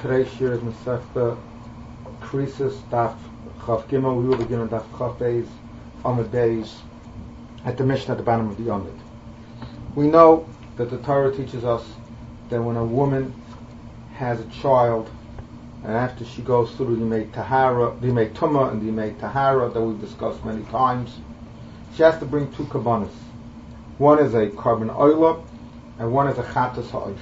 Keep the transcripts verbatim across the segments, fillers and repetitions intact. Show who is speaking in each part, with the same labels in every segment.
Speaker 1: Today's shir is Masechta Krisis Daf Chav Gimel. We will begin on Daf Chav Beis Amud Beis at the Mishnah at the bottom of the Amud. We know that the Torah teaches us that when a woman has a child, and after she goes through the Yimei Tahara, the Yimei Tumah and the Yimei Tahara that we've discussed many times, she has to bring two karbanos. One is a korban oila, and one is a chatas ha'oif.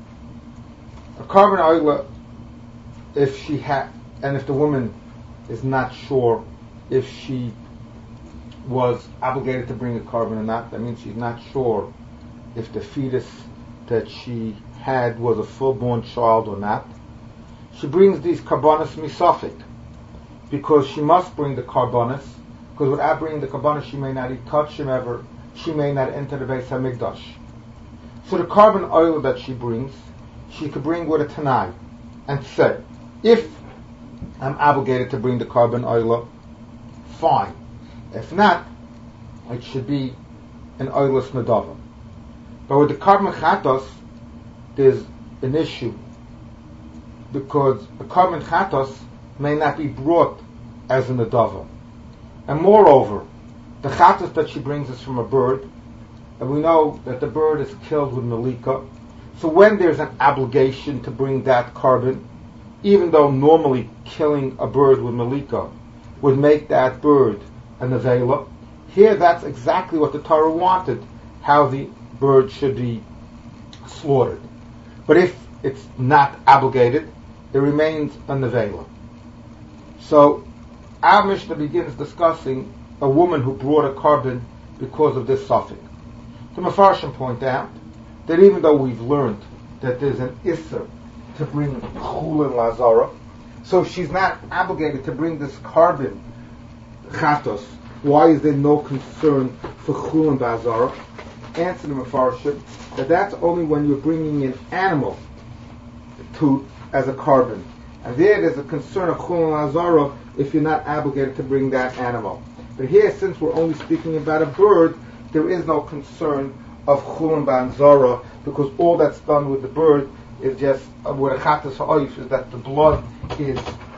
Speaker 1: A korban oila, if she ha- and if the woman is not sure if she was obligated to bring a korban or not, that means she's not sure if the fetus that she had was a full-born child or not. She brings these karbanos misafik, because she must bring the karbanos, because without bringing the karbanos she may not eat touch him ever, she may not enter the Beis HaMikdash. So the korban oil that she brings, she could bring with a tanai and say, if I'm obligated to bring the korban oil, fine. If not, it should be an oilus nadava. But with the korban chatos, there's an issue, because the korban chatos may not be brought as a nadava. And moreover, the chatos that she brings is from a bird, and we know that the bird is killed with malika. So when there's an obligation to bring that korban, even though normally killing a bird with malika would make that bird a nevela, here that's exactly what the Torah wanted, how the bird should be slaughtered. But if it's not obligated, it remains a nevela. So our Mishnah begins discussing a woman who brought a korban because of this suffix. The Mefarshim point out that even though we've learned that there's an isser to bring chulin lazara, so she's not obligated to bring this korban chatos, why is there no concern for chulin bazara? Answer the Mefarshim that that's only when you're bringing an animal to as a korban, and there there's a concern of chulin lazara if you're not obligated to bring that animal. But here, since we're only speaking about a bird, there is no concern of chulin bazara, because all that's done with the bird is just uh, with a chatas ha'oif, is that the blood is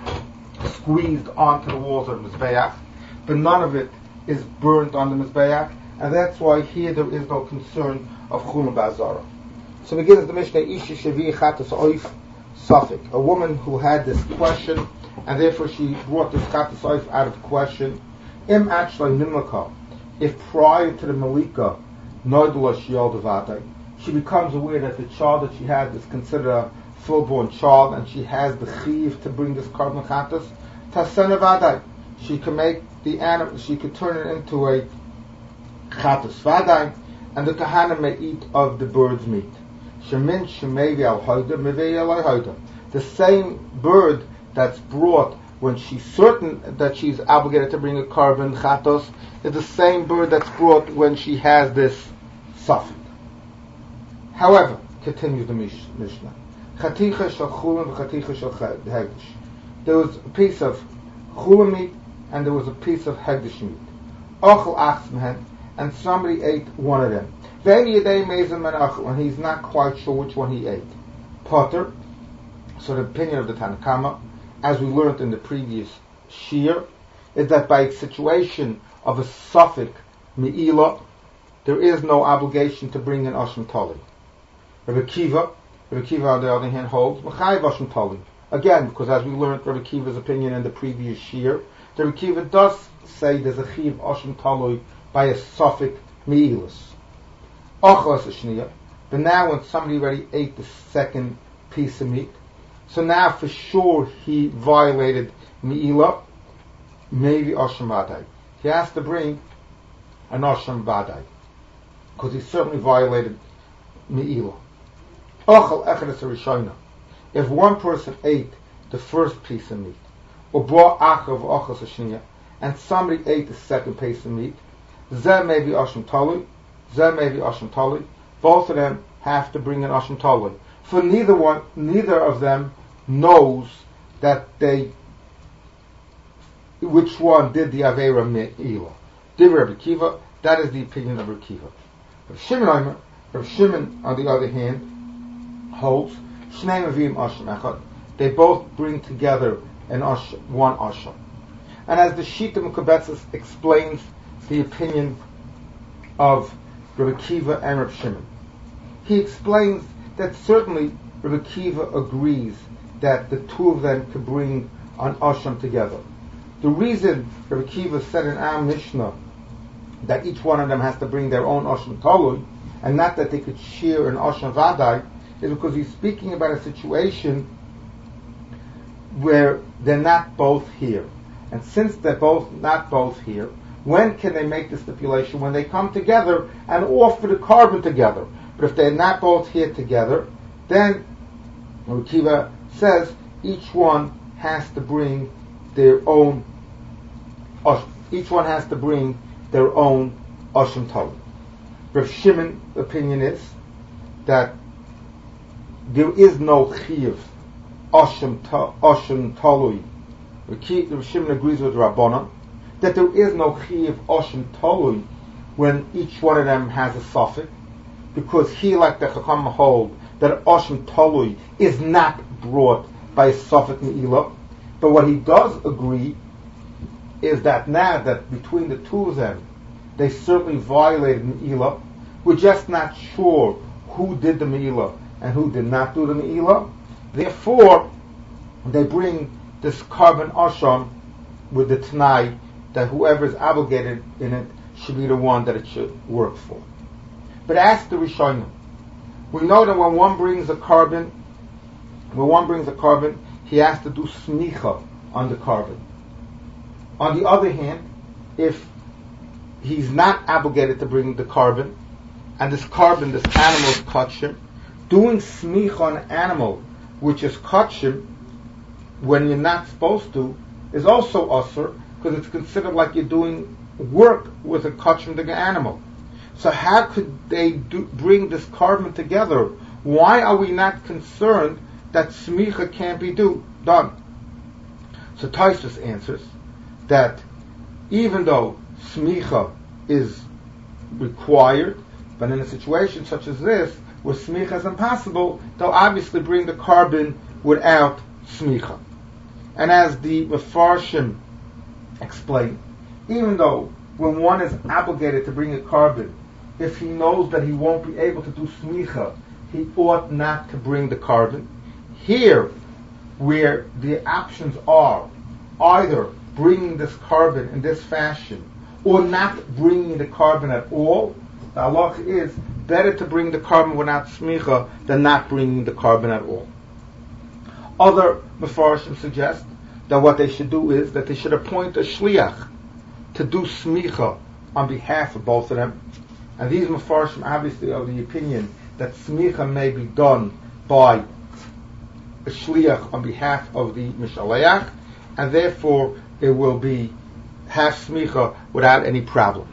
Speaker 1: squeezed onto the walls of the mizbeach, but none of it is burnt on the mizbeach, and that's why here there is no concern of chulin bazara. So begins the Mishnah, Isha shevi chatas ha'oif suffix, a woman who had this question, and therefore she brought this chatas ha'oif out of the question. Im actually nimlaka, if prior to the malika, noidula shiol devadai, she becomes aware that the child that she has is considered a full-born child, and she has the chiv to bring this korban chatas, tasena vadai, she can make the animal, she could turn it into a chatas vadai, and the kahana may eat of the bird's meat. Shemin shemevi al hoida mevei al hoida, the same bird that's brought when she's certain that she's obligated to bring a korban chatos is the same bird that's brought when she has this suffix. However, continues the Mishnah, chaticha shel chulin v'chaticha shel hegdish. There was a piece of chulin meat and there was a piece of hegdish meat. Ochel achs mehen, and somebody ate one of them. Ve'en yedei mezin men ochel, and he's not quite sure which one he ate. Potter. So the opinion of the Tanakama, as we learned in the previous shir, is that by a situation of a suffix me'ilah, there is no obligation to bring an asham tali. Rabbi Kiva, Rabbi Kiva on the other hand holds Mechayiv asham tali. Again, because as we learned Rabbi Kiva's opinion in the previous shir, Rabbi Kiva does say there's a chiv asham tali by a suffix me'ilas. Achlas shniya. But now when somebody already ate the second piece of meat, so now for sure he violated me'ilah, maybe asham badai. He has to bring an asham badai, because he certainly violated me'ilah. Ochel echedes rishona. If one person ate the first piece of meat, or brought achav ochel sashniya, and somebody ate the second piece of meat, zeh may be asham tali, zeh may be asham tali. Both of them have to bring an asham tali. For neither one, neither of them knows that they, which one did the avera me'ilah. Did Rabbi Kiva? That is the opinion of Rabbi Kiva. Rav Shimon, Rav Shimon, on the other hand, holds Shnei Mavim Asham Echad, they both bring together an osh, one Asham. And as the Shita Mekubetzes explains the opinion of Rabbi Kiva and Rabbi Shimon, he explains that certainly Rabbi Kiva agrees that the two of them could bring an Asham together. The reason Rabbi Kiva said in our Mishnah that each one of them has to bring their own Asham Talui, and not that they could share an Asham Vadai, is because he's speaking about a situation where they're not both here. And since they're both not both here, when can they make the stipulation? When they come together and offer the carbon together. But if they're not both here together, then Rabbi Kiva says each one has to bring their own each one has to bring their own Asham Talui. Rav Shimon's opinion is that there is no Chiyuv Asham Talui. Rav Shimon agrees with Rabbanan that there is no Chiyuv Asham Talui when each one of them has a suffix, because he, like the Chacham, hold that Asham Talui is not brought by a suffix Me'ilah. But what he does agree is that now that between the two of them, they certainly violated Me'ilah. We're just not sure who did the Me'ilah and who did not do the Me'ilah. Therefore, they bring this carbon Asham with the Tanai that whoever is obligated in it should be the one that it should work for. But as the Rishonim, we know that when one brings a carbon, when one brings a carbon, he has to do smicha on the carbon. On the other hand, if he's not obligated to bring the carbon, and this carbon, this animal is kachim, doing smicha on an animal which is kachim when you're not supposed to is also usur, because it's considered like you're doing work with a kachim animal. So how could they do, bring this carbon together? Why are we not concerned that smicha can't be do, done? So Tosfos answers that even though smicha is required, but in a situation such as this, where smicha is impossible, they'll obviously bring the carbon without smicha. And as the Mefarshim explain, even though when one is obligated to bring a carbon, if he knows that he won't be able to do smicha, he ought not to bring the carbon. Here, where the options are either bringing this carbon in this fashion or not bringing the carbon at all, the halacha is better to bring the carbon without smicha than not bringing the carbon at all. Other Mefarshim suggest that what they should do is that they should appoint a shliach to do smicha on behalf of both of them. And these Mefarshim obviously are of the opinion that smicha may be done by a shliach on behalf of the mishaleach, and therefore it will be half smicha without any problem.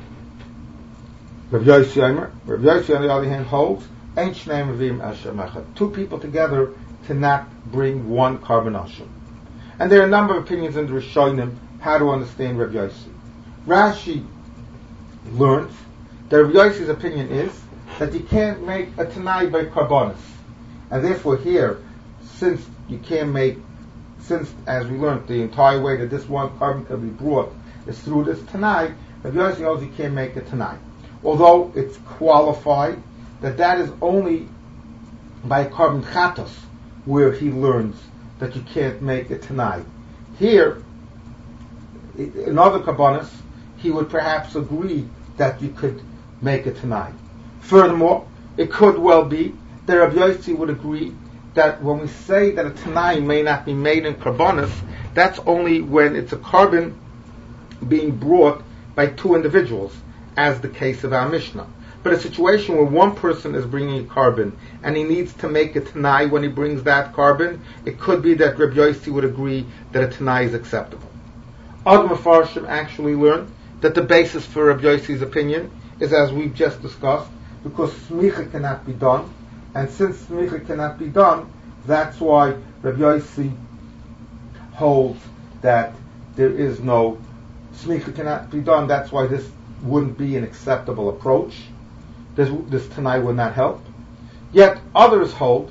Speaker 1: Rav Yossi Omer, Rav Yossi on the other hand holds, Ein shnei mevim asher mechad. Two people together cannot bring one carbon asham. And there are a number of opinions in the Rishonim how to understand Rav Yossi. Rashi learns that Rav Yossi's opinion is that you can't make a Tanai by karbonis. And therefore here, since you can't make, since as we learned, the entire way that this one carbon can be brought is through this Tanai, Rav Yossi holds you can't make a Tanai. Although it's qualified that that is only by carbon chatos where he learns that you can't make a Tanai. Here, in other karbonis, he would perhaps agree that you could make a Tanai. Furthermore, it could well be that Rav Yossi would agree that when we say that a Tanai may not be made in karbonis, that's only when it's a carbon being brought by two individuals, as the case of our Mishnah. But a situation where one person is bringing a carbon and he needs to make a Tanai when he brings that carbon, it could be that Rabbi Yossi would agree that a Tanai is acceptable. Other Mefarshim actually learn that the basis for Rabbi Yossi's opinion is as we've just discussed, because smicha cannot be done, and since smicha cannot be done, that's why Rabbi Yossi holds that there is no smicha cannot be done. That's why this wouldn't be an acceptable approach. This, this Tanai would not help. Yet others hold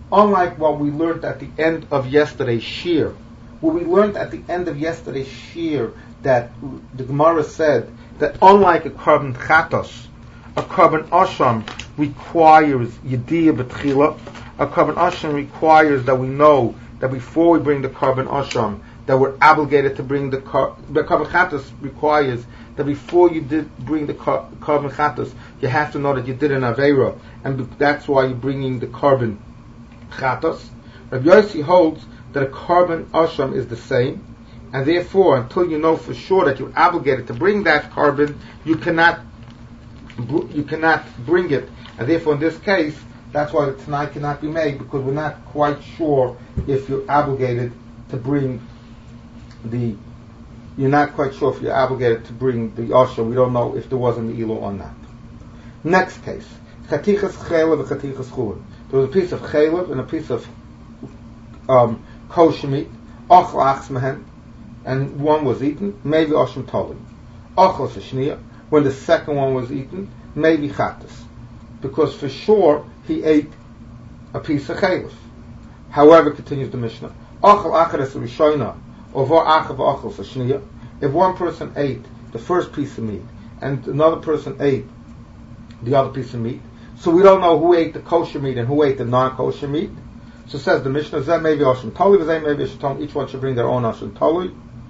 Speaker 1: unlike what we learned at the end of yesterday's shir, what we learned at the end of yesterday's shir, that the Gemara said that unlike a carbon chatos, a carbon asham requires yediyah b'tchila. A carbon asham requires that we know that before we bring the carbon asham, that we're obligated to bring the car- the carbon chatos requires that before you did bring the car- carbon chatos, you have to know that you did an aveira, and be- that's why you're bringing the carbon chatos. Rabbi Yossi holds that a carbon asham is the same, and therefore, until you know for sure that you're obligated to bring that carbon, you cannot you cannot bring it, and therefore, in this case, that's why the Tanai cannot be made, because we're not quite sure if you're obligated to bring the. You're not quite sure if you're obligated to bring the asham. We don't know if there was an ilu or not. Next case, chatichas chaylev and chatichas chulin. There was a piece of chaylev and a piece of um, kosher meat, ochel achs mehen, and one was eaten, maybe asham toli. Ochel sheshniya. When the second one was eaten, maybe chatas, because for sure he ate a piece of chaylev. However, continues the Mishnah, ochel achares rishoina, or vo achav ochel sheshniya. If one person ate the first piece of meat and another person ate the other piece of meat, so we don't know who ate the kosher meat and who ate the non-kosher meat. So says the Mishnah, Zeh maybe asham toli, Zeh maybe asham toli. Each one should bring their own asham toli.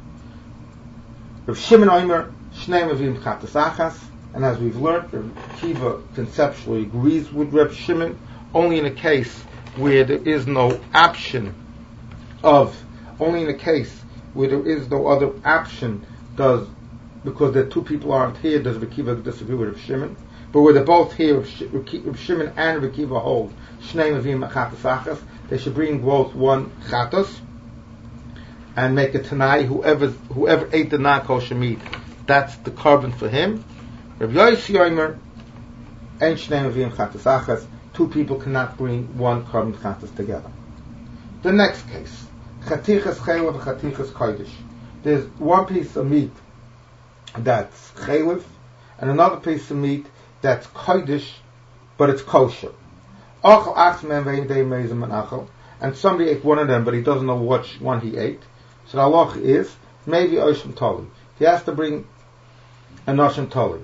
Speaker 1: Rav Shimon Omer, Shnei Mavim Chatas Achas, and as we've learned, Rav Kiva conceptually agrees with Rav Shimon, only in a case where there is no option of, only in a case where there is no other option, does, because the two people aren't here, does Rav Kiva disagree with Rav Shimon. But where they're both here, Rav Shimon and Rav Kiva hold Shnei Mavim Chatas Achas, they should bring both one chatos and make a tanai. Whoever whoever ate the non-kosher meat, that's the carbon for him. Rav Yossi Omer, and Shnei Mavim Chatas Achas, two people cannot bring one carbon chatas together. The next case, chatichas chaylev and chatichas kodesh. There's one piece of meat that's chaylev, and another piece of meat that's kodesh, but it's kosher. Ochel achs men ve'idei meizem and achel, and somebody ate one of them, but he doesn't know which one he ate. So the halach is maybe osham toli. He has to bring an osham toli.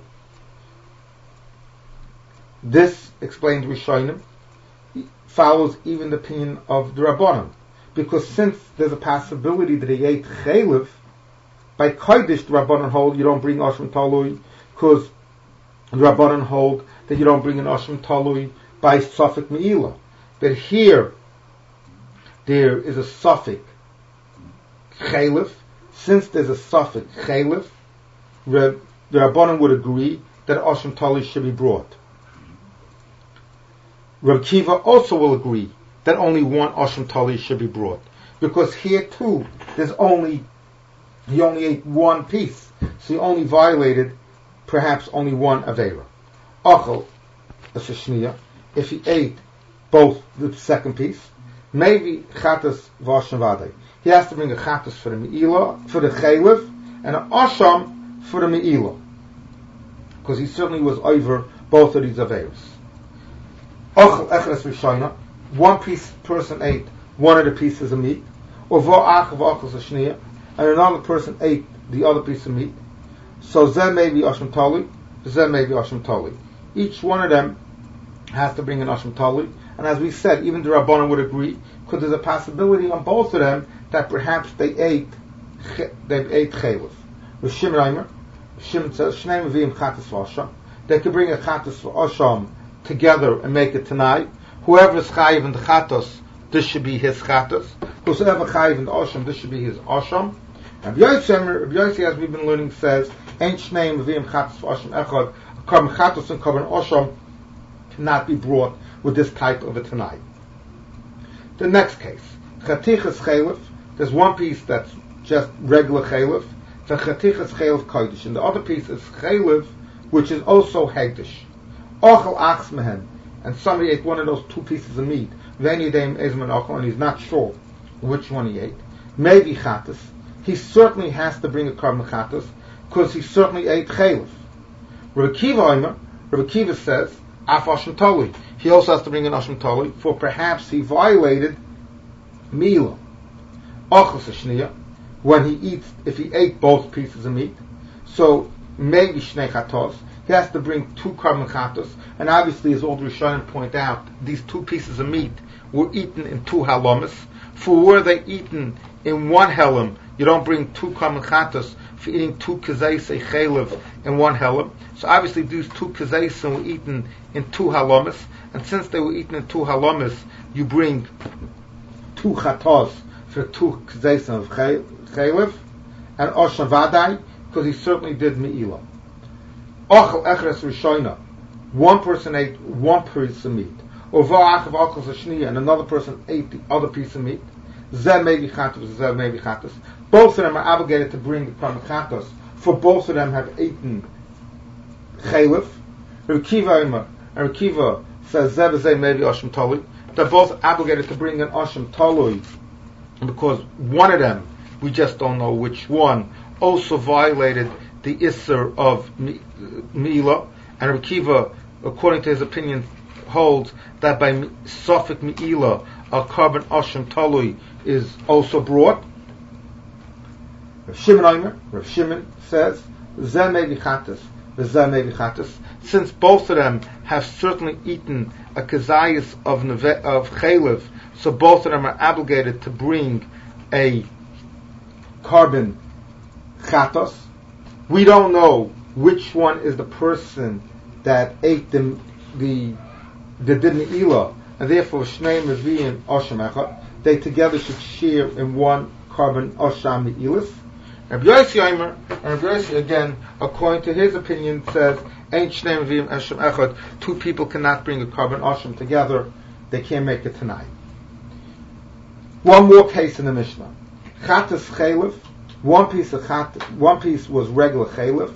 Speaker 1: This, explained Rishonim, follows even the opinion of the Rabbanan, because since there's a possibility that he ate chaylev, by kodesh the Rabbanan hold you don't bring osham toli, because the Rabbanan hold that you don't bring an osham toli by Safek Me'ilah. But here, there is a Safek Chaylev. Since there's a Safek Chaylev, the Rabbanan would agree that Osham Tali should be brought. Reb Kiva also will agree that only one Osham Tali should be brought. Because here too, there's only, he only ate one piece. So he only violated perhaps only one Aveira. Ochel, a Sheshniya, if he ate both the second piece, maybe chatas v'asham vadei. He has to bring a chatas for the me'ilah, for the chaylev, and an asham for the me'ilah, because he certainly was over both of these aveiros. Ochel echeres rishayna, one piece person ate one of the pieces of meat, or v'ach v'achel shniya, and another person ate the other piece of meat. So zeh may be asham tali, zeh may be asham tali. Each one of them has to bring an asham tali, and as we said, even the Rabbanan would agree, because there's a possibility on both of them that perhaps they ate they ate chaylev. With Shimon Aimer, Shimon says Shnei Mavim Chatas v'Asham. They could bring a Chatas v'Asham together and make it tonight. Whoever is chayiv in the Chatas, this should be his Chatas. Whoever chayiv in the Asham, this should be his Asham. And Rabbi Yossi, as we've been learning, says Ein Shnei Mavim Chatas v'Asham Echad. Carbon Chatas and carbon Asham cannot be brought with this type of a tanai. The next case, chatichas chaylev. There's one piece that's just regular chaylev, the chatichas chaylev kodesh, and the other piece is chaylev, which is also hegdish. Ochel achs mehen, and somebody ate one of those two pieces of meat. Then yedem ezman ochel, and he's not sure which one he ate. Maybe chatas. He certainly has to bring a carbon chatas because he certainly ate chaylev. Rabbi Kiva Omer, Rabbi Kiva says Af Asham Toli. He also has to bring an Asham Toli, for perhaps he violated Mila. Ochos Shniya, when he eats, if he ate both pieces of meat, so maybe Shnei Chatos, he has to bring two carbon chatos, and obviously, as all the Rishonim point out, these two pieces of meat were eaten in two halamas. For were they eaten in one helam, you don't bring two carbon chatos for eating two kazeisei chaylev in one helam. So obviously, these two kazeisei were eaten in two halamas, and since they were eaten in two halamas, you bring two chatos for two kazeisei of chaylev, and Oshan Vadai, because he certainly did me'ilah. Ochel Echres Rishoina, one person ate one piece of meat. Over Achav Ochel Zashniya, and another person ate the other piece of meat. Zeh maybe chatos, zeh maybe chatos. Both of them are obligated to bring the karma chatos, for both of them have eaten chaylev. Rekiva Ima, and Rekiva says zeh zeh maybe Asham Toli. They're both obligated to bring an Asham Toli, because one of them, we just don't know which one, also violated the Isser of Me'ilah, and Rekiva, according to his opinion, holds that by Sofik Me'ilah, a carbon Asham Talui is also brought. Rav Shimon Omer, Rav Shimon says, Zeh mevi chatas, v'zeh mevi chatas. Since both of them have certainly eaten a kazayas of neve, of chaylev, so both of them are obligated to bring a carbon chatos. We don't know which one is the person that ate the the the me'ilah, and therefore Shnei Mevi'in Osham Echad. They together should share in one carbon Osham Me'ilas. Rabbi Yossi Omer, and Rabbi Yossi again, according to his opinion, says Ain't Shnei Mevi'in Osham Echad. Two people cannot bring a carbon Osham together; they can't make it tonight. One more case in the Mishnah: Chatas Chaylev. One piece of chat, one piece was regular chaylev,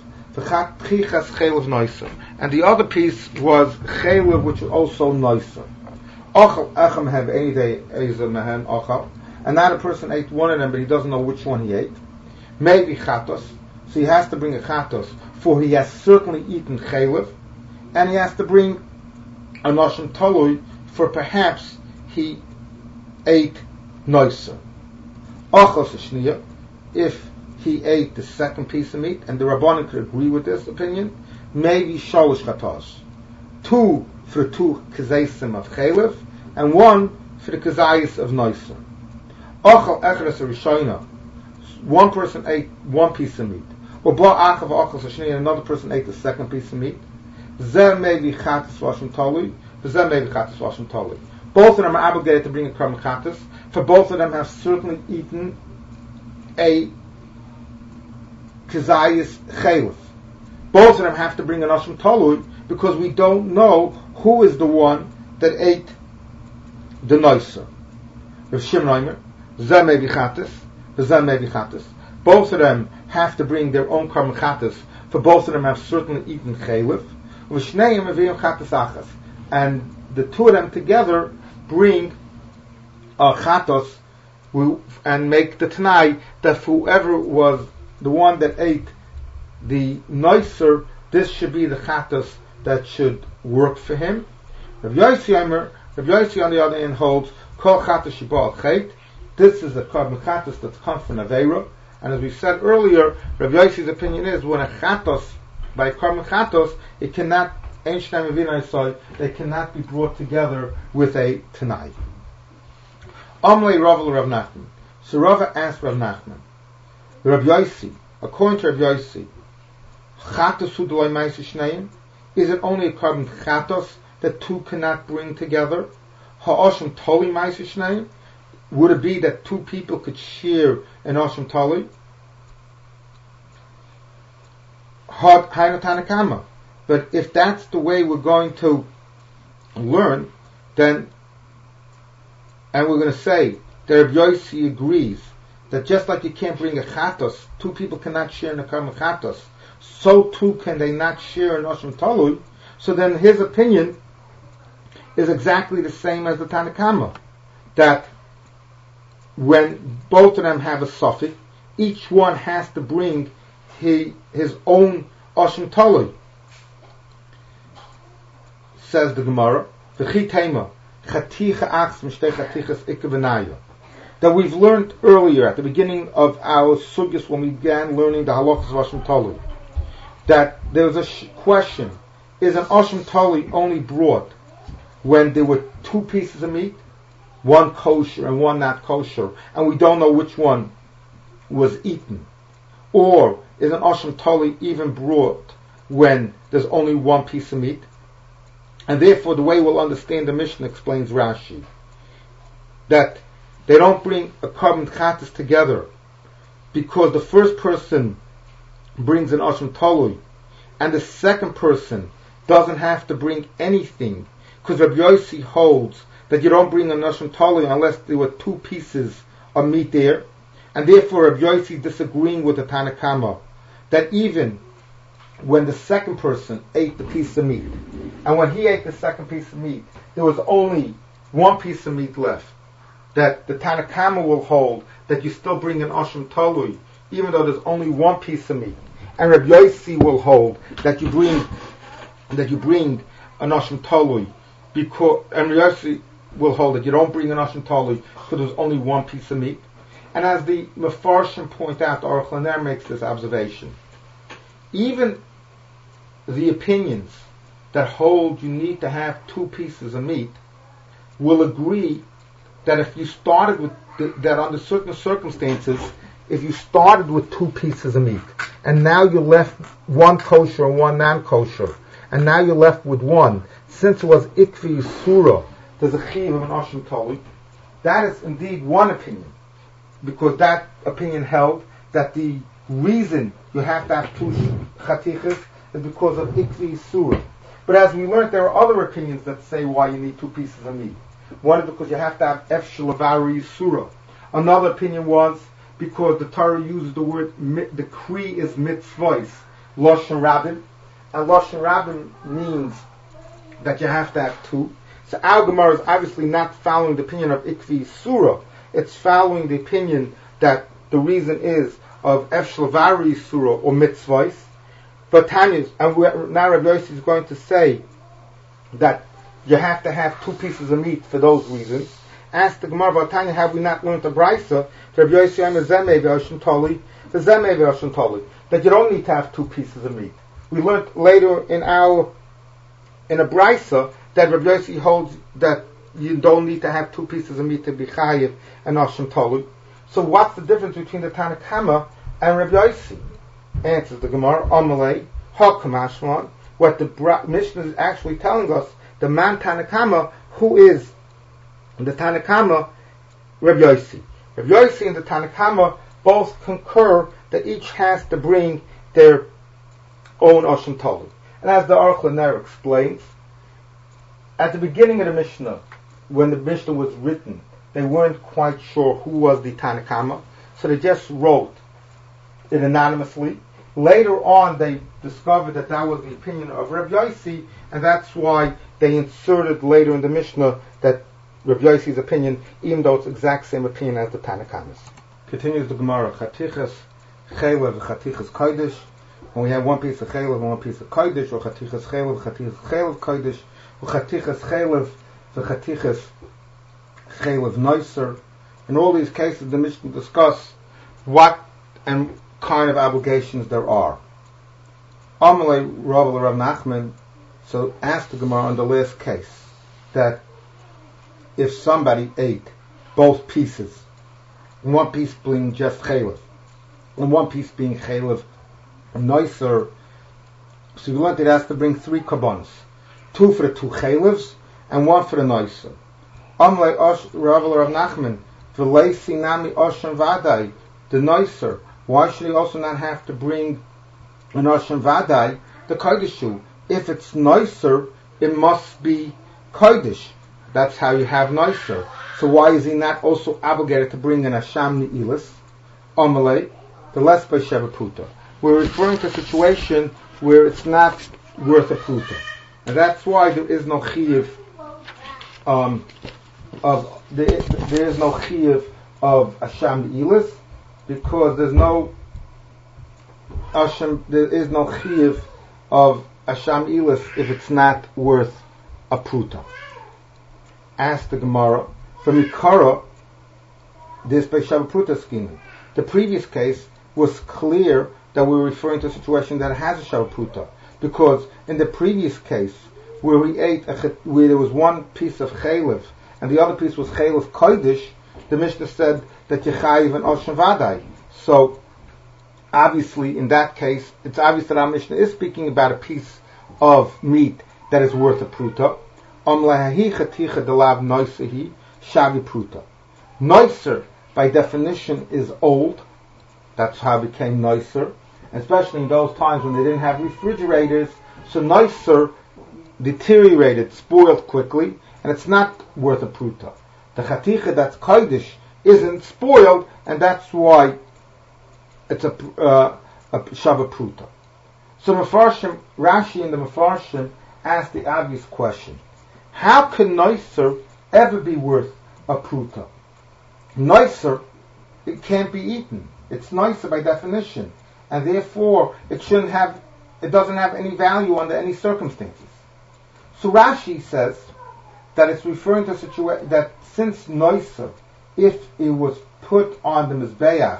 Speaker 1: and the other piece was chaylev, which was also noiser. Ochel echem have any day ezer mehen ochel, and now the person ate one of them, but he doesn't know which one he ate. Maybe chatos, so he has to bring a chatos, for he has certainly eaten chaylev, and he has to bring a noshim tolui, for perhaps he ate noiser. Ochel shniya. If he ate the second piece of meat, and the Rabbanan could agree with this opinion, maybe shalosh chatos, two for two kazaysim of chaylev, and one for the kazayis of noiser. Ochel echres rishoina, one person ate one piece of meat, or ba achav ochel sashni, and another person ate the second piece of meat. Zeh maybe chatas v'ashim toli, zeh maybe chatas v'ashim toli. Both of them are obligated to bring a karma chatas, for both of them have certainly eaten a kazayis chaylev. Both of them have to bring an asham talui, because we don't know who is the one that ate the noiser. Rav Shimon Omer, zeh mevi chatas, zeh mevi chatas. Both of them have to bring their own karma chatas, for both of them have certainly eaten chaylev. V'shneim meviim chatas achas, and the two of them together bring a chatos, and make the Tanai that whoever was the one that ate the noiser, this should be the chatos that should work for him. Rav Yossi Omer, Rav Yossi on the other hand holds kol chatos shibal chait. This is a carbon chatos that's come from Aveira, and as we said earlier, Rav Yossi's opinion is when a chatos by carbon chatos, it cannot they cannot be brought together with a Tanai. Amlei Rav Rav Nachman. So Rav asked Rav Nachman, Rav Yossi, according to Rav Yossi, chatos hu d'loi ma'aseh shneim? Is it only a carbon chatos that two cannot bring together? Ha'oshim toli ma'aseh shneim? Would it be that two people could share an oshim toli? Had hayna tanakama. But if that's the way we're going to learn, then and we're going to say that Rav Yossi agrees that just like you can't bring a chatos, two people cannot share in a karma chatos, so too can they not share in Oshim Talui. So then his opinion is exactly the same as the Tanakama, that when both of them have a suffix, each one has to bring he, his own Oshim Talui. says the Gemara, V'chi tema, chaticha achs mishtei chatichas ikavanayu. That we've learned earlier at the beginning of our sugyas when we began learning the halachas of Asham Tali, that there was a sh- question: is an Asham Tali only brought when there were two pieces of meat, one kosher and one not kosher, and we don't know which one was eaten? Or is an Asham Tali even brought when there's only one piece of meat? And therefore, the way we'll understand the Mishnah, explains Rashi, that they don't bring a carbon chatas together because the first person brings an Asham Tali and the second person doesn't have to bring anything, because Rabbi Yossi holds that you don't bring an Asham Tali unless there were two pieces of meat there, and therefore Rabbi Yossi is disagreeing with the Tanakama that even when the second person ate the piece of meat, and when he ate the second piece of meat, there was only one piece of meat left, that the Tanakama will hold that you still bring an Asham Tali even though there's only one piece of meat, and Rabbi Yossi will hold that you bring that you bring an Asham Tali because, and Rabbi Yossi will hold that you don't bring an Asham Tali because there's only one piece of meat. And as the Mefarshim point out, the Aruch LaNer makes this observation. Even the opinions that hold you need to have two pieces of meat will agree that if you started with the, that under certain circumstances, if you started with two pieces of meat and now you're left one kosher and one non-kosher, and now you're left with one, since it was ikvi surah, there's a chiv of an Asham Tali, that is indeed one opinion, because that opinion held that the reason you have to have two chatichas is because of ikvi surah. But as we learned, there are other opinions that say why you need two pieces of meat. One is because you have to have efshalavari surah. Another opinion was because the Torah uses the word, the kri is mitzvahs, lashon rabbin, and lashon rabbin means that you have to have two. So our Gemara is obviously not following the opinion of ikvi surah. It's following the opinion that the reason is of efshalavari surah or mitzvahs. But Tanya, and now Rabbi Yossi is going to say that you have to have two pieces of meat for those reasons. Ask the Gemara about Tanya, have we not learned the Brisa? Rabbi Yossi that you don't need to have two pieces of meat. We learned later in our in a Brisa that Rabbi Yossi holds that you don't need to have two pieces of meat to be chayiv and Asham Tali. So what's the difference between the Tanakama and Rabbi Yossi? Answers the Gemara, Amalei, Hakamashman, what the Bra- Mishnah is actually telling us, the man Tanakama, who is the Tanakama, Rabbi Yossi. Rabbi Yossi and the Tanakama both concur that each has to bring their own Asham Tali. And as the Aruch LaNer explains, at the beginning of the Mishnah, when the Mishnah was written, they weren't quite sure who was the Tanakama, so they just wrote it anonymously. Later on, they discovered that that was the opinion of Rabbi Yossi, and that's why they inserted later in the Mishnah that Rabbi Yossi's opinion, even though it's the exact same opinion as the Tanakama's. Continues the Gemara, Chatichas Chelev, Chatichas Kodesh. When we have one piece of Chelev and one piece of Kodesh, or Chatichas Chelev, Chatichas Chelev Kodesh, or Chatichas Chelev, Chatichas Chelev Noiser. In all these cases, the Mishnah discuss what and kind of obligations there are. Amalei Rav Rav Nachman, so asked the Gemara on the last case that if somebody ate both pieces, one piece being just chaylev, and one piece being chaylev noiser, so we learned it has to bring three kabbanos, two for the two chaylevs and one for the noiser. Amalei Rav Rav Nachman, v'lei sinami oshan vadai, the noiser. Why should he also not have to bring an Asham Vadai, the Kodesh? If it's nicer, it must be Kodesh. That's how you have nicer. So why is he not also obligated to bring an Asham Ni'ilis? Amalei, the less by Sheva Puta. We're referring to a situation where it's not worth a Puta. And that's why there is no Chiyuv um, of, there, there is no Chiyuv of Asham Ni'ilis, because there's no Asham, there is no chiyuv of Asham Ilis if it's not worth a pruta? Asked the Gemara, from Ikara, this by Shava Pruta scheme. The previous case was clear that we were referring to a situation that has a Shava Pruta, because in the previous case, where we ate, a, where there was one piece of chaylev, and the other piece was chaylev kodesh, the Mishnah said that Yechayiv and Oshem Vadai. So, obviously, in that case, it's obvious that our Mishnah is speaking about a piece of meat that is worth a pruta. Om lahahi chaticha delav noisehi shavi pruta. Noiser, by definition, is old. That's how it became noiser. Especially in those times when they didn't have refrigerators. So noiser deteriorated, spoiled quickly, and it's not worth a pruta. The chaticha that's kodesh isn't spoiled, and that's why it's a, uh, a shava pruta. So Mefarshim, Rashi and the Mefarshim asked the obvious question: how can noiser ever be worth a pruta? Noiser, it can't be eaten. It's noiser by definition, and therefore it shouldn't have, it doesn't have any value under any circumstances. So Rashi says that it's referring to a situation that since noiser, if it was put on the mizbeach,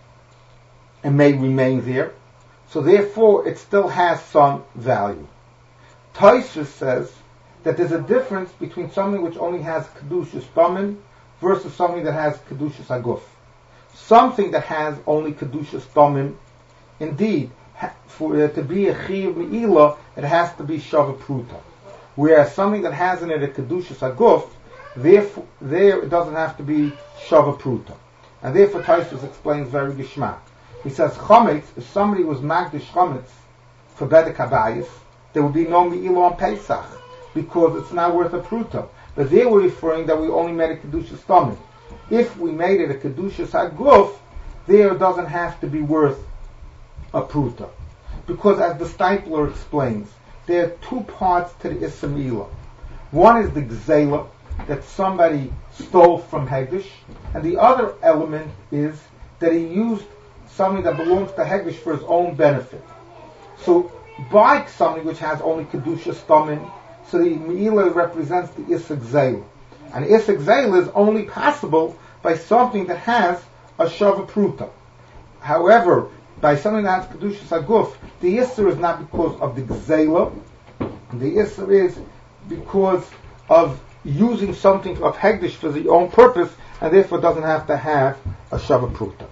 Speaker 1: it may remain there, so therefore it still has some value. Tosfos says that there's a difference between something which only has kedushas tamim versus something that has kedushas aguf. Something that has only kedushas tamim, indeed, for it to be a chiyuv me'ilah, it has to be shava pruta. Whereas something that has in it a kedushas aguf, therefore there it doesn't have to be shava pruta. And therefore Tosfos explains very gishmak. He says chametz, if somebody was magdish chametz for bedek habayis, there would be no me'ilah on Pesach, because it's not worth a pruta. But they were referring that we only made a kedushas tamim. If we made it a kedushas aguf, there it doesn't have to be worth a pruta. Because as the Stipler explains, there are two parts to the Issa Milah. One is the gzela, that somebody stole from Hegdish, and the other element is that he used something that belongs to Hegdish for his own benefit. So, buy something which has only Kedusha Stomim, so the Me'ilah represents the Issa Gzela. And Issa Gzela is only possible by something that has a Shava Pruta. However, by something that has Kedusha Saguf, the Issa is not because of the Gzela, the Issa is because of using something of Hegdish for the own purpose, and therefore doesn't have to have a Shava Pruta.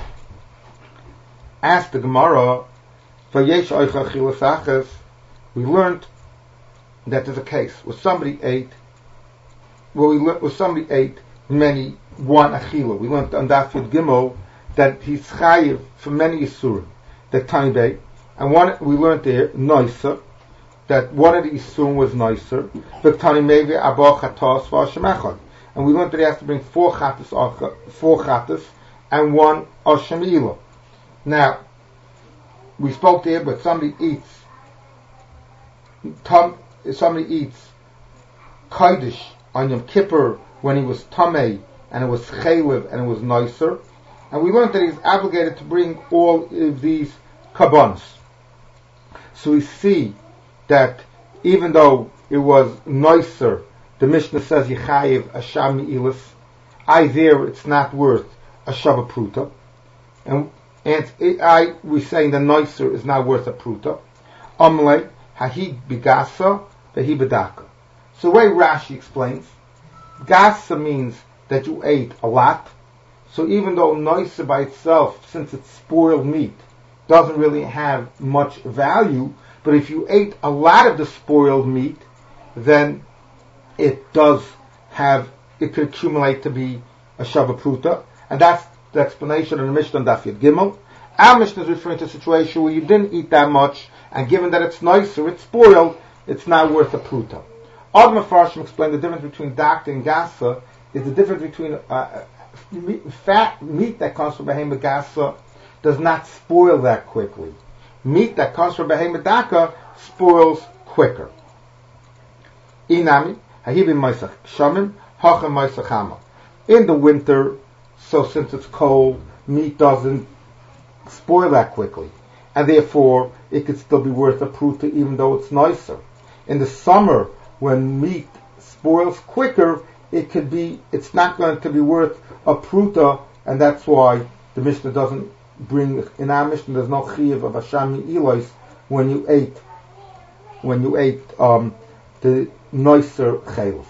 Speaker 1: Asked the Gemara, we learned that there's a case where somebody ate, where, we learned, where somebody ate many, one achila. We learned on Daf Yud Gimel that he's chayiv for many yisurim, that Tani Bey, and one, we learned there, noiser, that one of the yisurim was noiser, but Tani Mevi Abba Chatos V'Ashem Echad. And we learned that he has to bring four chatas, four chatas, and one Ashem Ilah. Now, we spoke there, but somebody eats, tom, somebody eats Kodesh on Yom Kippur when he was Tamei, and it was Chaylev, and it was Noiser, and we learned that he's obligated to bring all of these Kabbanos. So we see that even though it was Noiser, the Mishnah says Yechayiv Asham Me'ilas, I there it's not worth a Shava Pruta, and And it, I, we're saying the noiser is not worth a pruta. Amle, hahi bigasa, vehi bedaka. So the way Rashi explains, gasa means that you ate a lot. So even though noiser by itself, since it's spoiled meat, doesn't really have much value, but if you ate a lot of the spoiled meat, then it does have, it could accumulate to be a shava pruta. And that's the explanation of the Mishnah Daf Yud Gimel. Our Mishnah is referring to a situation where you didn't eat that much, and given that it's nice or it's spoiled, it's not worth a pruta. Other Mefarshim explain the difference between dakta and gasa is the difference between uh, meat, fat meat that comes from behemoth gasa does not spoil that quickly. Meat that comes from behemoth daka spoils quicker. Inami hahibim ma'isach shamim hachem ma'isach hama. In the winter, so since it's cold, meat doesn't spoil that quickly, and therefore it could still be worth a pruta even though it's nicer. In the summer, when meat spoils quicker, it could be, it's not going to be worth a pruta, and that's why the Mishnah doesn't bring, in our Mishnah there's no chiyuv of Hashami Elois when you ate, when you ate um, the noiser chaylev.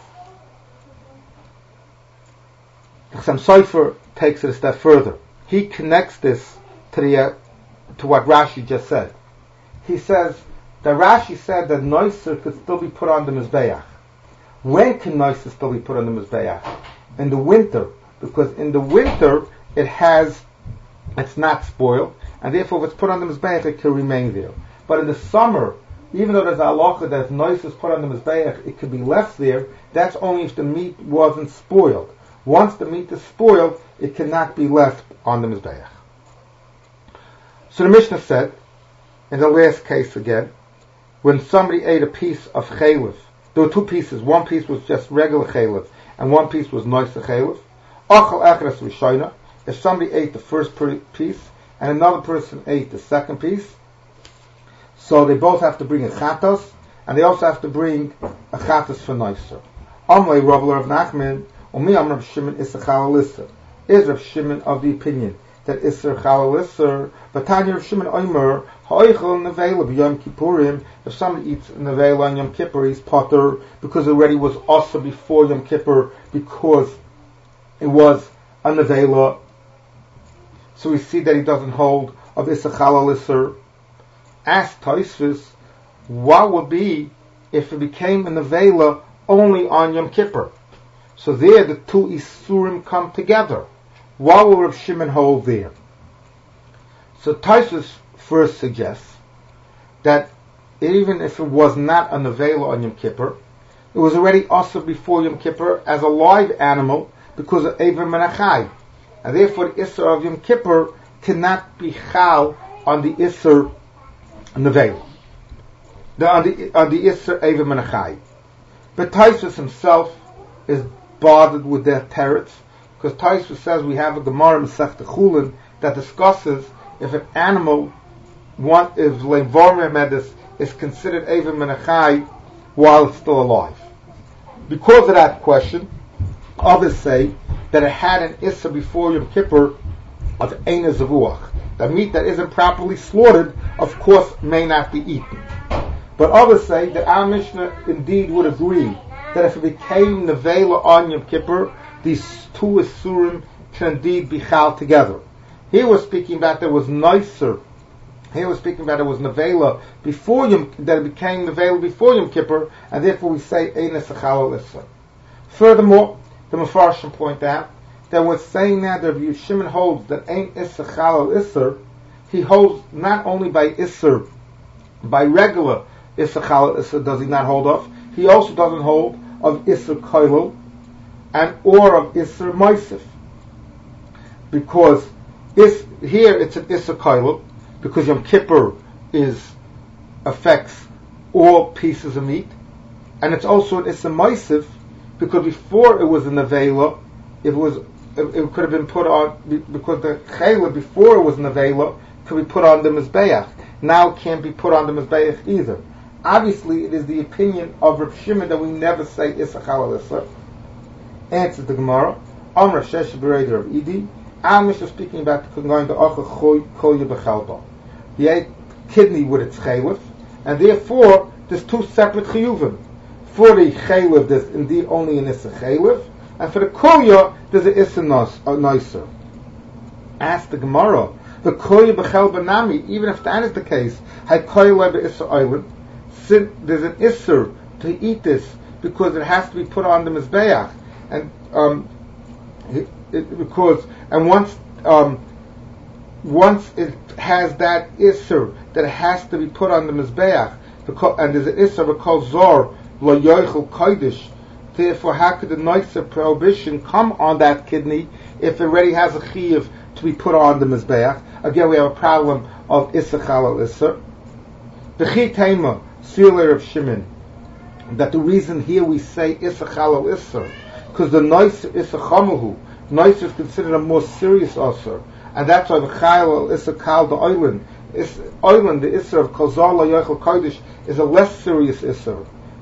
Speaker 1: Chassam Sofer takes it a step further. He connects this to the uh, to what Rashi just said. He says that Rashi said that noiser could still be put on the mizbeach. When can noiser still be put on the mizbeach? In the winter, because in the winter it has, it's not spoiled, and therefore if it's put on the mizbeach it can remain there. But in the summer, even though there's a halacha that if noiser is put on the mizbeach, it could be left there. That's only if the meat wasn't spoiled. Once the meat is spoiled, it cannot be left on the mizbeach. So the Mishnah said, in the last case again, when somebody ate a piece of chaylev, there were two pieces. One piece was just regular chaylev, and one piece was noiser chaylev. Achal echras rishayna. If somebody ate the first piece, and another person ate the second piece, so they both have to bring a chatos, and they also have to bring a chatos for noiser. Amlei Rav Nachman, Umi Am Rav Shimon Isser Chalal Isser. Is Rav Shimon of the opinion that Isser Chalal Isser, but Tanya Rav Shimon Omer, Ha'oichel Nevela b'Yom Kippurim, if somebody eats Nevela on Yom Kippur, he's potter, because it already was also before Yom Kippur, because it was a Nevela. So we see that he doesn't hold of Isser Chalal Isser. Ask Tosfos, what would be if it became a Nevela only on Yom Kippur? So there the two Isurim come together. What will Rav Shimon hold there? So Tosfos first suggests that even if it was not a Nevela on Yom Kippur, it was already also before Yom Kippur as a live animal because of Eiver Menachai. And therefore the Isser of Yom Kippur cannot be Chal on the Isser Nevela. The, on the, on the Isser Eiver Menachai. But Tosfos himself is bothered with their teretz, because Tosfos says we have a Gemara Masechta Chulin that discusses if an animal, one, if Levorme Medis is considered Eiver Menachai while it's still alive. Because of that question, others say that it had an Issa before Yom Kippur of Eina Zavuach. The meat that isn't properly slaughtered, of course, may not be eaten. But others say that our Mishnah indeed would agree that if it became Nevela on Yom Kippur, these two Isurim can indeed be Chal together. Here we're speaking about there was Noiser. Here we're speaking about there was Nevela before Yom, that it became Nevela before Yom Kippur, and therefore we say Eina Sechalal Isser. Furthermore, the Mefarshim point out that we're saying now that Rav Shimon holds that Ein Isser Chalal Isser, he holds not only by Isser, by regular Isser Chalal Isser does he not hold of, he also doesn't hold of Isser Koilel and or of Isser Moisef. Because is, here it's an Isser Koilel, because Yom Kippur is affects all pieces of meat, and it's also an Isser Moisef, because before it was a Nevela, it was it, it could have been put on, because the Chayla before it was Nevela could be put on the Mizbeach. Now it can't be put on the Mizbeach either. Obviously, it is the opinion of Rav Shimon that we never say Issa Chalal Issa. Answers the Gemara. Am Rav Shesha Bereder of Idi. Our Mishnah speaking about going to Acha Choya Bechalba. He ate kidney with its chaylev, and therefore there's two separate chiyuvim. For the chaylev, there's indeed only an Issa chaylev, and for the Koya, there's an Issa noiser. Ask the Gemara. The Koya Bechalba Nami, even if that is the case, Hay Koya Lebe Issa Island. There's an Isser to eat this because it has to be put on the Mizbeach, and um, it, it, because and once um, once it has that Isser that it has to be put on the Mizbeach, because, and there's an Isser called Zor Lo Yoichel Kodesh. Therefore, how could the Noiser prohibition come on that kidney if it already has a chiyuv to be put on the Mizbeach? Again, we have a problem of Isser Chalal Isser. The Chitema Sealer of Shimon, that the reason here we say Issa Chalal Isser, because the Noiser Issa Chamahu, Noiser is considered a more serious Isser, and that's why the Chalal Issa Kal the Oilen, Oilen, the Isser of Kozal Yochel Kodesh, is a less serious Isser.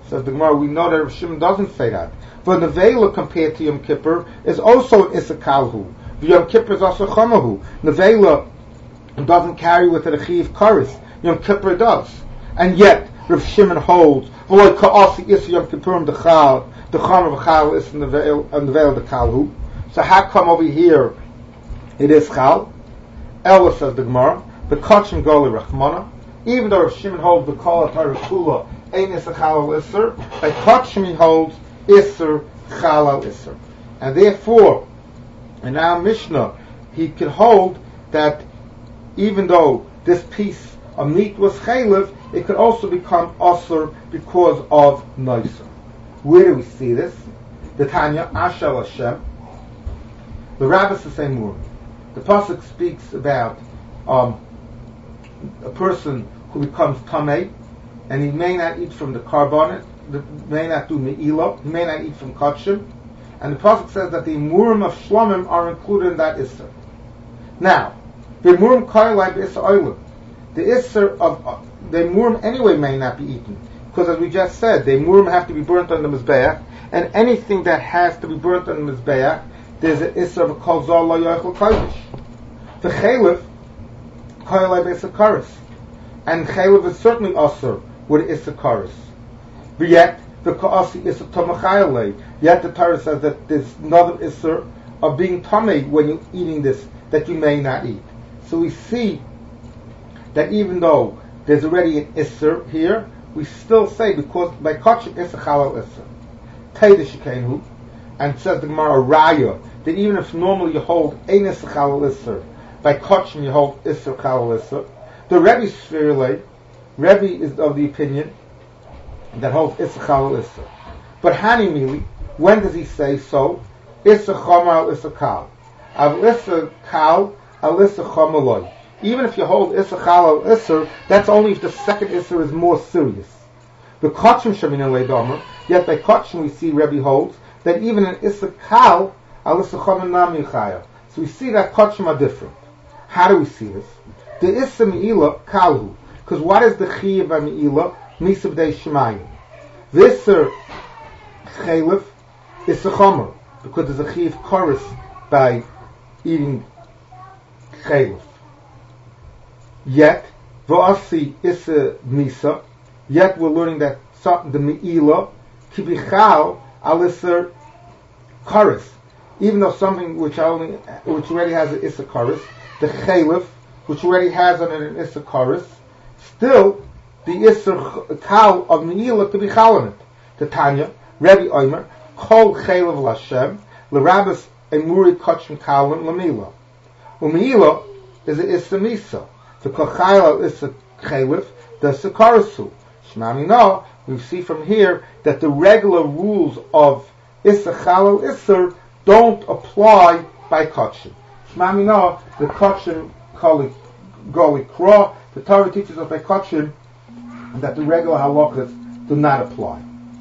Speaker 1: Says the Gemara, we know that Rav Shimon doesn't say that. For Nevela compared to Yom Kippur is also an Issachalhu. Yom Kippur is also Chomahu. Nevela doesn't carry with it a Chiv Karis. Yom Kippur does. And yet, Rav Shimon holds, V'loi Ka'asi Issa Yom Kippurim Dechal, the Chomer V'chal is in the Nevela the Kalhu. So how come over here it is Chal? Ella says the Gemara, the Kachim Goli Rachmana, even though Rav Shimon holds the Kol HaTorah Kula, Ein Issa Chalal Isser, by Kachim he holds Isser Chalal Isser. And therefore, in our Mishnah, he could hold that even though this piece of meat was Chaylev, it could also become Asr because of Noiser. Where do we see this? The Tanya, Ashel Hashem, the rabbis the same word. The pasuk speaks about um, a person who becomes tamei, and he may not eat from the karbonet, may not do me'ilah, he may not eat from kachim, and the pasuk says that the imurim of shlomim are included in that isser. Now, the imurim kailai b'isser oilim, the isser of uh, the imurim anyway may not be eaten, because as we just said, the imurim have to be burnt on the mizbeach, and anything that has to be burnt on the mizbeach, there's an Isser of Kol Zor Lo Yochel Kodesh. The Chaylev, Koyalai B'Isser Karis. And Chaylev is certainly Asr with Isser Karis. But yet, the Ka'asi Isser Tomachayalei. Yet the Torah says that there's another Isser of being Tomei when you're eating this, that you may not eat. So we see that even though there's already an Isser here, we still say, because by Kachim Isser Chalal Isser. Teidish Shekenu. And says the Gemara Raya that even if normally you hold ein Isser Chalal Isser, by Kachim you hold Isser Chalal Isser. The Rebbe Sfirle, Rebbe is of the opinion that holds Isser Chalal Isser. But Hanimili, when does he say so? Isser Chomer al Isser Kal. Av Isser Kal al Isser Chomer. Even if you hold Isser Chalal Isser, that's only if the second Isser is more serious. The Kachim Shemin Leidomer, yet by Kachim we see Rebbe holds that even in Issa Kal, al Issa Chomer Nam Yichaya. So we see that Kachim are different. How do we see this? The Issa Me'ilah Kalhu. Because what is the Chiyav Me'ilah? Misab Dei Shemayim. The Issa Chaylev Issa Chomer. Because there's a Chiyav Chorus by eating Chaylev. Yet, V'asi Issa Misa, yet we're learning that the Me'ilah, Kibichal, al Issa Karis, even though something which only which already has an Issa Karis, the Chaylev, which already has on it an Issa Karis, still the Issa Kal of Me'ilah to be Chal on it. The Tanya, Rebbe Omer, Kol Chaylev Lashem, L'Rabbis Emuri Kachim Kalim L'Me'ilah. U'Me'ilah is an Issa Misa. The Kol Chaylev Issa Chaylev, the Issa Karisu. Shmami no, we see from here that the regular rules of Issa Chalal Isser don't apply by Kachim. Shmami no, the Kachim Goli Kra, the Torah teaches us by Kachim that the regular halachas do not apply.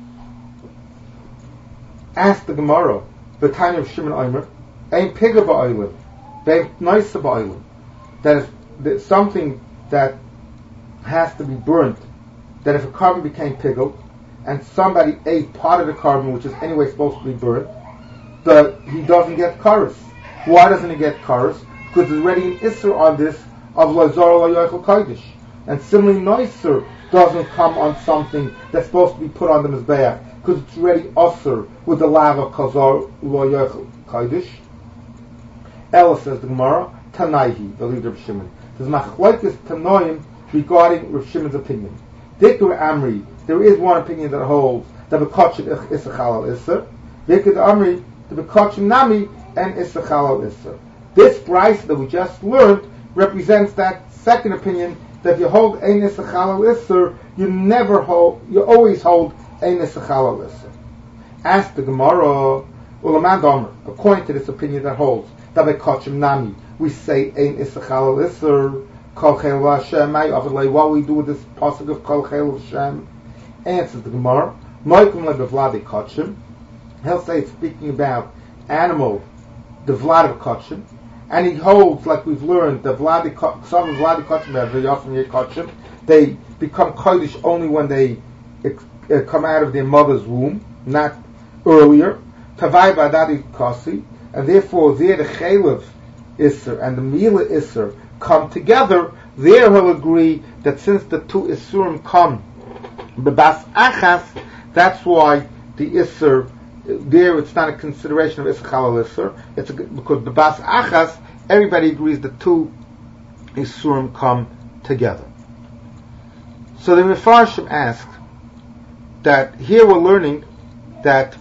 Speaker 1: Ask the Gemara, the time of Shimon Omer, Ein Piga Ba'olim, Ein Noisa Ba'olim, that is something that has to be burnt, that if a carbon became piggled, and somebody ate part of the carbon, which is anyway supposed to be burnt, the, he doesn't get karas. Why doesn't he get karas? Because there's already an isser on this of lazar la yochel kodesh. And similarly, noiser doesn't come on something that's supposed to be put on the mizbeach, because it's already usser with the lava kazar la yochel kodesh. Ella says the Gemara, Tanaihi, the leader of Shimon. There's machlokes tanoim regarding Rav Shimon's opinion. Dikur Amri, there is one opinion that holds that Bekachim Issa Chalal Isser. Dikur Amri, the Bekachim Nami and Issa Chalal Isser. This price that we just learned represents that second opinion that if you hold Ein Issa Chalal Isser, you never hold, you always hold Ein Issa Chalal Isser. Ask the Gemara, Ulamad Omer, according to this opinion that holds that Bekachim Nami, we say Ein Issa Chalal Isser. Kol Chayil Hashem, what we do with this pasuk of Kol Chayil Hashem? Answers the Gemara. Moikum lebevladi kachim. He'll say it's speaking about animal, the vlad of kachim, and he holds, like we've learned, the vladi some vladi kachim have very often kachim. They become kodesh only when they uh, come out of their mother's womb, not earlier. Tavai Badadi Kasi, and therefore there the Chaylev Isser and the Mila Isser come together. There he'll agree that since the two Issurim come Bebas Achas, that's why the Isser, there it's not a consideration of Isser Chalal Isser, it's a, because Bebas Achas, everybody agrees the two Issurim come together. So the Mefarshim asked that here we're learning that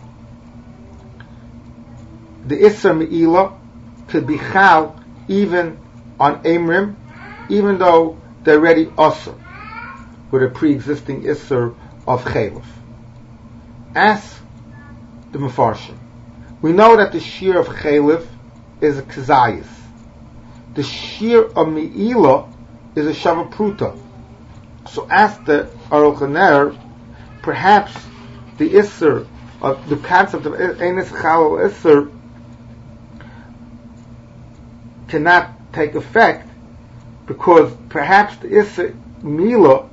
Speaker 1: the Isser Me'ilah could be Chal even on Amrim, even though they're already Asr, with a pre-existing Isser of Chalif. As the Mefarshim, we know that the Shir of Chalif is a Kazayas. The Shir of Me'ilah is a Shavapruta. So as the Aruch HaNer, perhaps the Isser, of the concept of Einis Chalal Isser cannot take effect, because perhaps the Isser Mila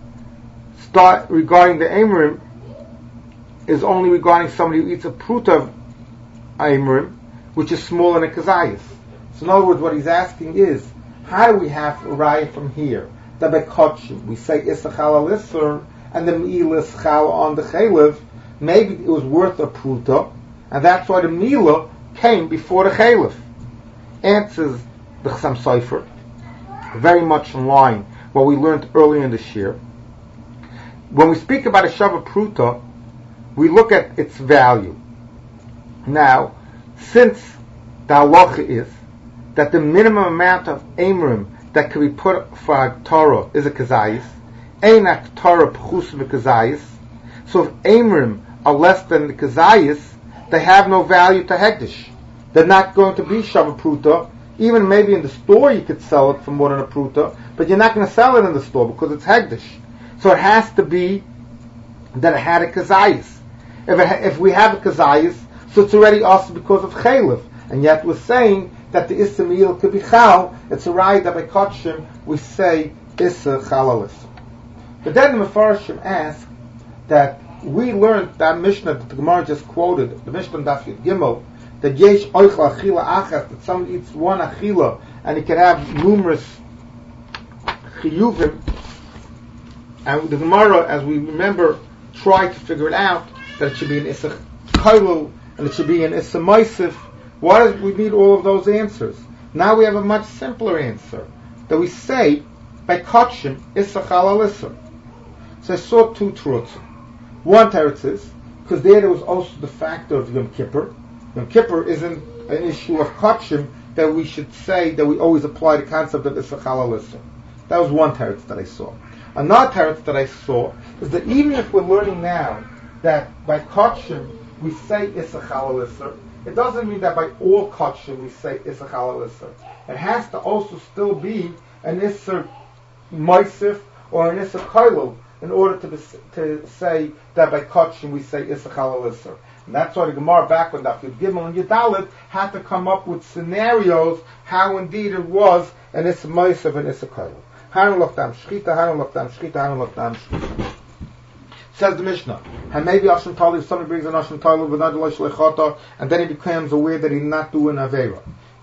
Speaker 1: start regarding the Amrim is only regarding somebody who eats a prut of Amrim, which is smaller than a Kazayas. So in other words, what he's asking is, how do we have a raya from here? The Bekotchim, we say Isser Chalal Isser, and the Mila is Chal on the Chaylev. Maybe it was worth a pruta, and that's why the Mila came before the Chaylev. Answers the Chassam Sofer, very much in line what we learned earlier in the Shir. When we speak about a Shava Pruta, we look at its value. Now, since the halacha is that the minimum amount of Amrim that can be put for a Torah is a Kazayis, Ein Torah Pchus Kazayis, so if Amrim are less than the Kazayis, they have no value to Hekdesh. They're not going to be Shava Pruta. Even maybe in the store you could sell it for more than a Pruta, but you're not going to sell it in the store because it's Hekdesh. So it has to be that it had a Kazayis. If, it ha- if we have a Kazayis, so it's already us because of Chaylev. And yet we're saying that the Issa Me'il could be Chal. It's a right that by Kotshim we say Issa Chalalis. But then the Mefarshim ask that we learned that Mishnah that the Gemara just quoted, the Mishnah Daf Yud Gimel, that Yesh Oichla Achila Achas, that someone eats one Achila and he can have numerous Chiyuvim. And the Gemara, as we remember, tried to figure it out, that it should be an Issa Kailul and it should be an Issa Maisif. Why do we need all of those answers? Now we have a much simpler answer, that we say, by Kotshim, Issa Chalal Issa. So I saw two terutzim. One teretz is, because there there was also the factor of Yom Kippur. Yom Kippur isn't an issue of Kotshim that we should say that we always apply the concept of Issa Chalal Issa. That was one teretz that I saw. Another teretz that I saw is that even if we're learning now that by Kotshim we say Issa Chalal Issa, it doesn't mean that by all Kotshim we say Issa Chalal Issa. It has to also still be an Issa Moisif or an Issa Kailul in order to be, to say that by Kotshim we say Issa Chalal Issa. And that's why the Gemara back when Daf Yud Gimel and Yudalit had to come up with scenarios how indeed it was an Issa Moisif and Issa Kailul. Hanu Lachtam Shchita, Hanu Lachtam Shchita, Hanu Lachtam Shchita. Says the Mishnah, and maybe Ashim Tali, if somebody brings an Ashim Tali with another Lechota, and then he becomes aware that he did not do an Avera.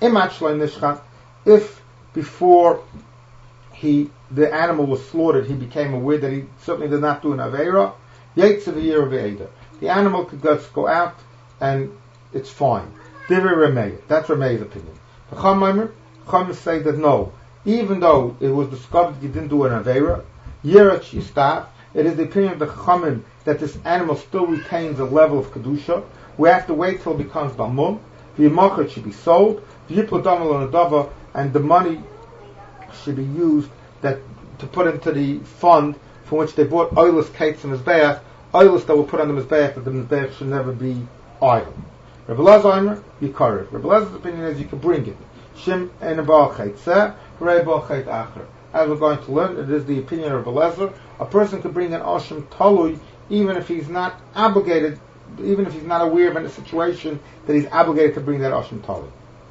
Speaker 1: If before he the animal was slaughtered, he became aware that he certainly did not do an Avera, the animal could just go out and it's fine. That's Ramey's opinion. The Chachamim say that no, even though it was discovered he didn't do an Avera, Yerach Yistaf, it is the opinion of the Chachamim that this animal still retains a level of Kedusha. We have to wait till it becomes Balmum. The Yimachot should be sold. The Yipladamel Adava, and the money should be used that to put into the fund from which they bought oilers cakes and Mizbeach, oilers that were put on the Mizbeach, that the Mizbeach should never be idle. Rebbe Lazar, Yikarev. Rebbe Lazar's opinion is you can bring it. Shim en Baal Chaitzeh, Rei Baal Chait Acher. As we're going to learn, it is the opinion of Rebbe Lazar. A person could bring an Ashim Talui even if he's not obligated, even if he's not aware of any situation that he's obligated to bring that Ashim Talui.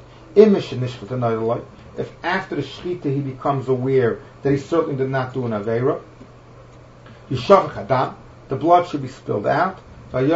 Speaker 1: If after the Shechita he becomes aware that he certainly did not do an Aveira, Yishavach Hadam, the the blood should be spilled out, and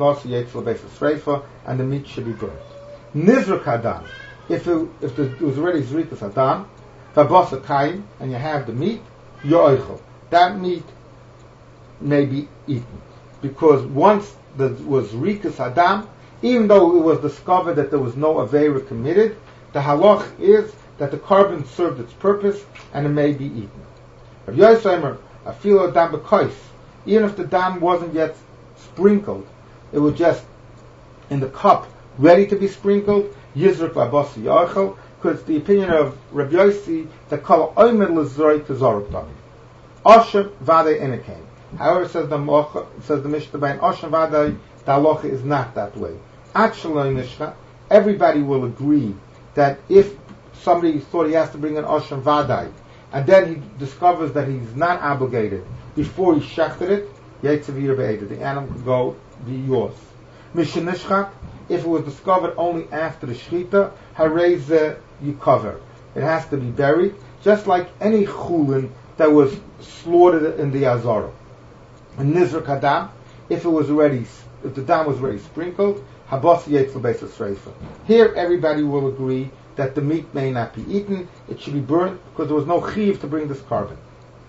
Speaker 1: the meat should be burnt. Nizruk hadam, if it, if it was already zrikas hadam, v'basa kaim, and you have the meat, yo'oichel, that meat may be eaten. Because once there was rikas hadam, even though it was discovered that there was no aveira committed, the halach is that the carbon served its purpose and it may be eaten. Rav Yoseimer, afilo dam b'kois, even if the dam wasn't yet sprinkled, it was just in the cup, ready to be sprinkled, yizruk v'abasi yachel, because the opinion of Rav Yossi that kol oimed l'zroi tezoruk dam. Oshem v'adei enekein. However, says the Mocha, says the Mishnah Bain, Oshem v'adei, the halacha is not that way. Actually, Nishcha, everybody will agree that if somebody thought he has to bring an Oshem v'adei, and then he discovers that he's not obligated before he shechted it, Yetzavir be'eda, the animal could go be yours. Mishnishchat, if it was discovered only after the shechita, hareze you cover. It has to be buried, just like any chulin that was slaughtered in the Azara. And Nizrak Hadam, if it was already, if the dam was already sprinkled, Habas Yetzel Beis Sreifa. Here everybody will agree that the meat may not be eaten, it should be burnt, because there was no chiv to bring this carbon.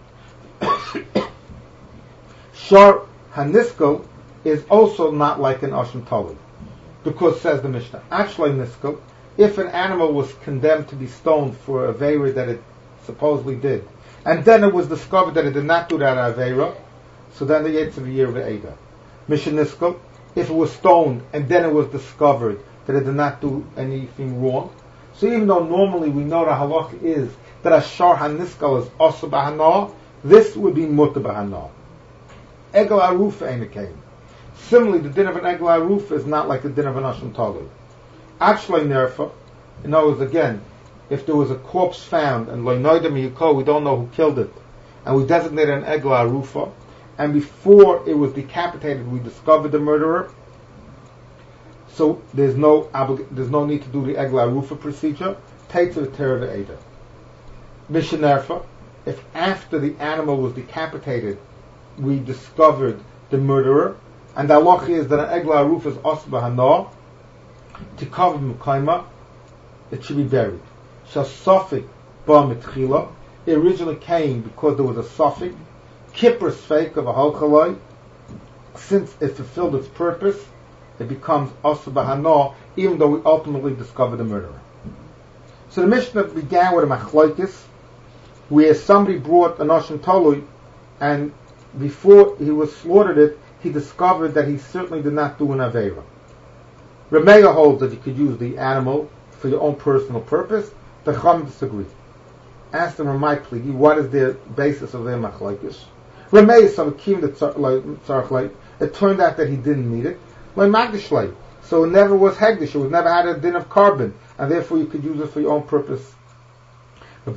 Speaker 1: Shar Haniskel is also not like an Asham Tali, because says the Mishnah, actually Niskel, if an animal was condemned to be stoned for a Aveira that it supposedly did, and then it was discovered that it did not do that Aveira, so then the Yetz of a year Ve'eda. Mishnah Niskel, if it was stoned and then it was discovered that it did not do anything wrong, so even though normally we know the halach is that a shar haniskel is also b'hana, this would be mutter b'hana. Egel aruf einakein. Similarly, the din of an egel aruf is not like the din of an asham talu. Actually, nerfa, in other words, again, if there was a corpse found and loinoidem yikol, we don't know who killed it, and we designated an egel arufa, and before it was decapitated, we discovered the murderer. So there's no oblig- there's no need to do the egel arufa procedure. Takes of terror ve'eda. Mishanerfa, if after the animal was decapitated, we discovered the murderer, and the halacha is that an egel arufa is osba hana to cover mekaima, it should be buried. Shasofik ba mitchila. It originally came because there was a suffix. Kippur fake of a halchalai, since it fulfilled its purpose, it becomes Asur B'Hana, even though we ultimately discovered the murderer. So the Mishnah began with a machlokes, where somebody brought an Asham Talui, and before he was slaughtered it, he discovered that he certainly did not do an Aveira. Rameya holds that you could use the animal for your own personal purpose. The Chum disagree. Ask them, Ramai Pligi, what is the basis of their machlokes? Rameya Samakim the Tzarchleit, it turned out that he didn't need it. Like Magdishleit, so it never was Hegdish, it was never had a din of carbon, and therefore you could use it for your own purpose. The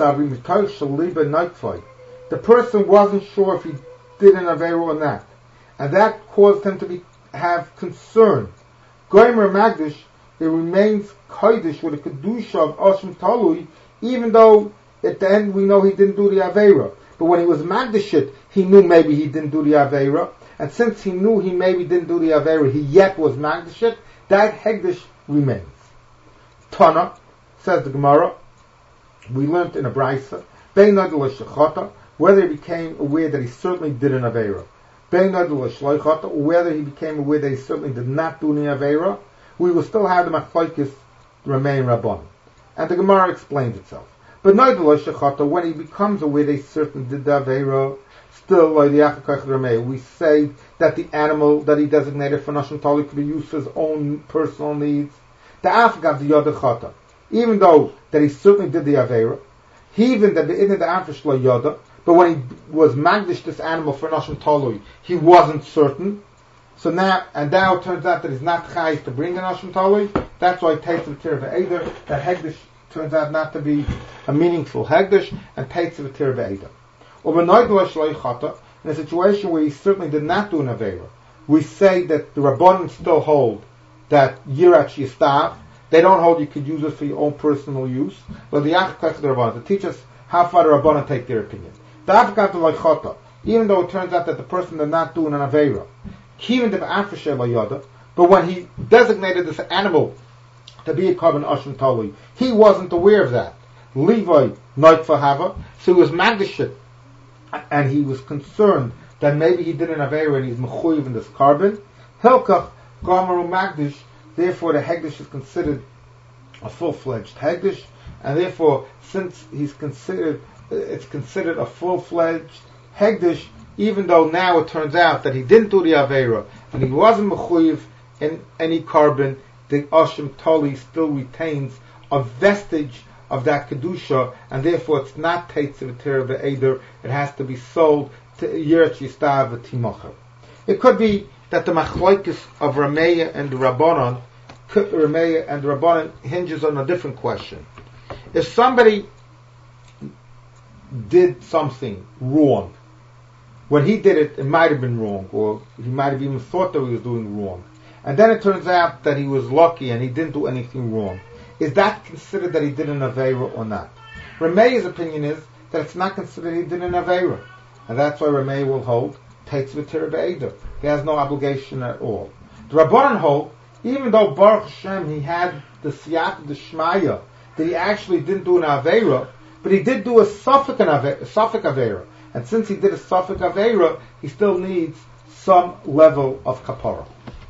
Speaker 1: The person wasn't sure if he did an Aveira or not, and that caused him to be have concern. Goimer Magdish, it remains Kodesh with a Kedusha of Asham Talui, even though at the end we know he didn't do the Aveira. But when he was Magdishit, he knew maybe he didn't do the Aveira, and since he knew he maybe didn't do the Aveira, he yet was Magdishit, that Hegdish remains. Tana, says the Gemara, we learned in a Braisa, whether he became aware that he certainly did an Aveira, whether he became aware that he certainly did not do an Aveira, we will still have the machlokes remain Rabban. And the Gemara explains itself. But when he becomes aware that he certainly did the Aveira, still, we say that the animal that he designated for Nashim Tali could be used for his own personal needs. The Afgav the Yoda Chata, even though that he certainly did the Aveira, he even that the Inna the Afish la Yoda, but when he was Magdish this animal for Nashim Tali, he wasn't certain. So now, and now it turns out that he's not chayv to bring an Nashim Tali. That's why it takes the Tir Ve'eder, that Hegdish turns out not to be a meaningful Hegdish, and takes the Tir Ve'eder. In a situation where he certainly did not do an Aveira, we say that the Rabbanim still hold that Yirat Yistav, they don't hold you could use it for your own personal use, but the Achkach the Rabbanim, to teach us how far the Rabbanim take their opinion. The Afghan like Chata, even though it turns out that the person did not do an Aveira. But when he designated this animal to be a carbon Ashim Tali, he wasn't aware of that. Levi Noitfa Hava, so he was Magdashit, and he was concerned that maybe he did an Aveira and he's Mechuyev in this carbon. Hilkach Gamaru Magdish, therefore the Hegdish is considered a full-fledged Hegdish, and therefore, since he's considered, it's considered a full-fledged Hegdish, even though now it turns out that he didn't do the Aveira, and he wasn't Mechuyev in any carbon, the Ashim Tali still retains a vestige of that Kedusha, and therefore it's not Teitz V'Tera V'Eder, it has to be sold to Yeretz Yistav V'Timocher. It could be that the Machloikis of Rameya and the Rabbanon, Rameya and the Rabbanon hinges on a different question. If somebody did something wrong, when he did it, it might have been wrong, or he might have even thought that he was doing wrong, and then it turns out that he was lucky and he didn't do anything wrong. Is that considered that he did an Aveira or not? Rameya's opinion is that it's not considered he did an Aveira, and that's why Rameya will hold Teitz V'Tera V'Eder. He has no obligation at all. The Rabbanan hold, even though Baruch Hashem he had the Siyat D'Shmaya, that he actually didn't do an Aveira, but he did do a Suffolk Aveira. And since he did a Suffolk Aveira, he still needs some level of Kapara.